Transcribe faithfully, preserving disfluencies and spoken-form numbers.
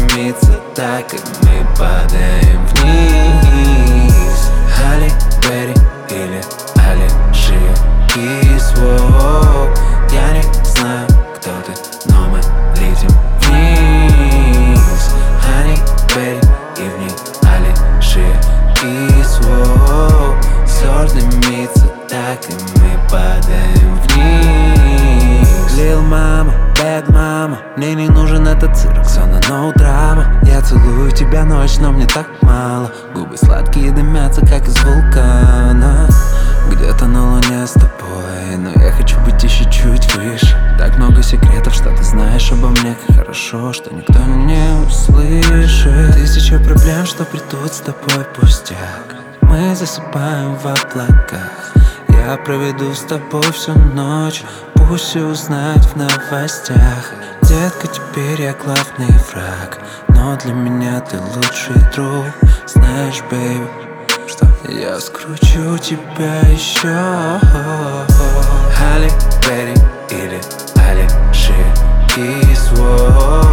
дымится так, и мы падаем вниз. Али Берри или Алишия Кис. Я не знаю, кто ты, но мы летим вниз. Али Берри и в ней Алишия Кис. Все дымится так, и мы падаем вниз. Лил мама, бэд мама, мне не нужен этот цирк, зона ноу драма. Я целую тебя ночь, но мне так мало. Губы сладкие дымятся, как из вулкана. Где-то на луне с тобой, но я хочу быть еще чуть выше. Так много секретов, что ты знаешь обо мне, как хорошо, что никто не услышит. Тысяча проблем, что придут с тобой, пустяк. Мы засыпаем в облаках. Я проведу с тобой всю ночь, пусть все узнают в новостях. Детка, теперь я главный враг, но для меня ты лучший друг. Знаешь, бэйби, что я скручу тебя еще. Али Берри или Алишия Кис.